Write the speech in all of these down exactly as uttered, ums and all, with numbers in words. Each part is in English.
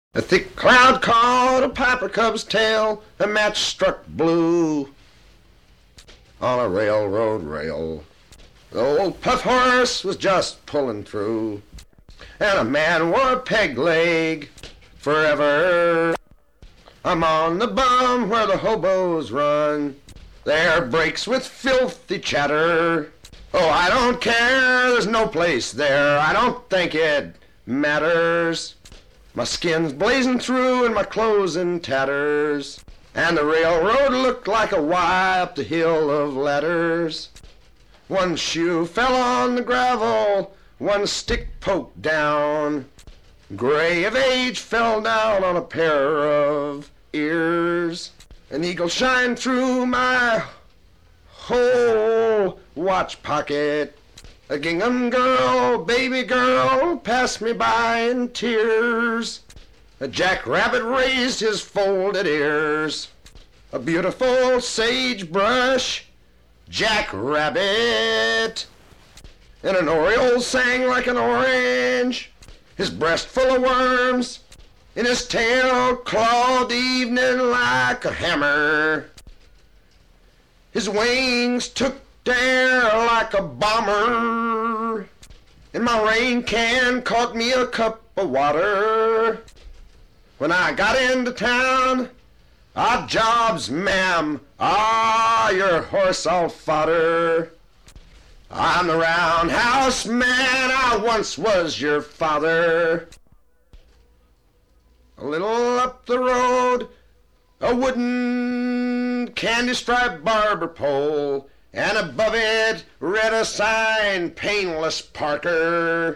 A thick cloud caught a piper cub's tail, a match struck blue on a railroad rail. The old puff horse was just pulling through, and a man wore a peg leg forever. I'm on the bum where the hobos run, there breaks with filthy chatter. Oh, I don't care, there's no place there, I don't think it matters. My skin's blazing through and my clothes in tatters, and the railroad looked like a Y up the hill of ladders. One shoe fell on the gravel, one stick poked down. Gray of age fell down on a pair of ears. An eagle shined through my whole watch pocket. A gingham girl, baby girl, passed me by in tears. A jackrabbit raised his folded ears. A beautiful sagebrush jackrabbit. And an oriole sang like an orange, his breast full of worms, and his tail clawed the evening like a hammer. His wings took air like a bomber, and my rain can caught me a cup of water. When I got into town, odd jobs, ma'am, ah, your horse all fodder. I'm the roundhouse man, I once was your father. A little up the road, a wooden candy-striped barber pole, and above it read a sign, Painless Parker.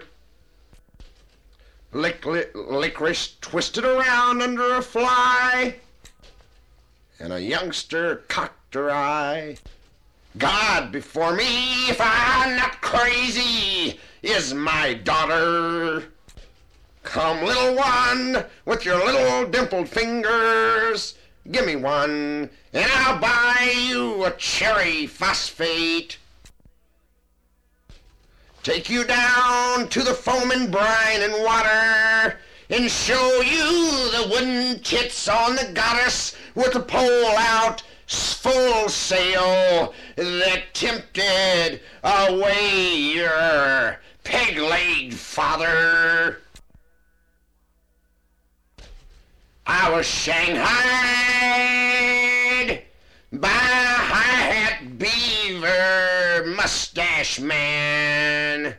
Lic- licorice twisted around under a fly, and a youngster cocked her eye. God before me, if I'm not crazy, is my daughter. Come, little one, with your little dimpled fingers, give me one, and I'll buy you a cherry phosphate. Take you down to the foaming brine and water, and show you the wooden tits on the goddess with the pole out, full sail, that tempted away your peg-legged father. I was shanghaied by a high-hat beaver mustache man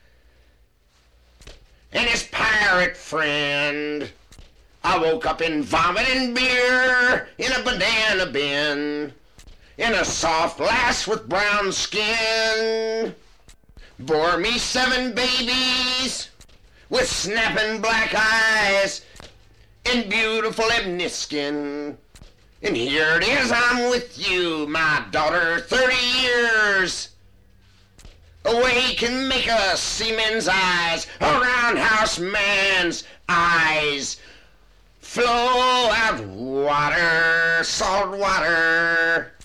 and his pirate friend. I woke up in vomit and beer in a banana bin, in a soft lass with brown skin, bore me seven babies with snapping black eyes and beautiful ebony skin. And here it is, I'm with you, my daughter, thirty years. A way can make a seaman's eyes, a roundhouse man's eyes, flow out water, salt water.